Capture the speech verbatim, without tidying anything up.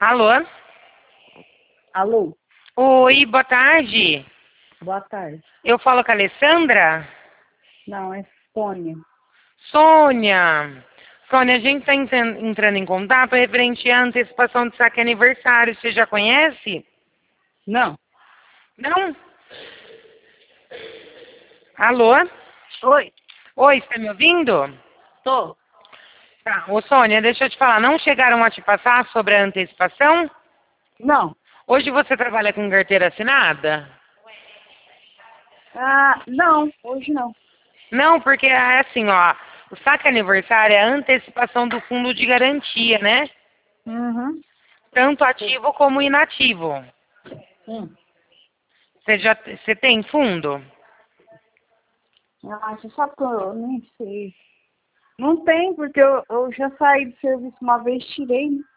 Alô? Alô? Oi, boa tarde. Boa tarde. Eu falo com a Alessandra? Não, é Sônia. Sônia. Sônia, a gente está entrando em contato referente à antecipação de saque aniversário. Você já conhece? Não. Não? Alô? Oi, Oi, está me ouvindo? tô. Tá. Ô, Sônia, deixa eu te falar. Não chegaram a te passar sobre a antecipação? Não. Hoje você trabalha com carteira assinada? Ah, não, hoje não. Não, porque é assim, ó. O saque aniversário é a antecipação do fundo de garantia, né? Uhum. Tanto ativo como inativo. Hum. Você já você tem fundo? Ah, você sabe que eu nem sei. Não tem, porque eu, eu já saí do serviço uma vez, tirei, né?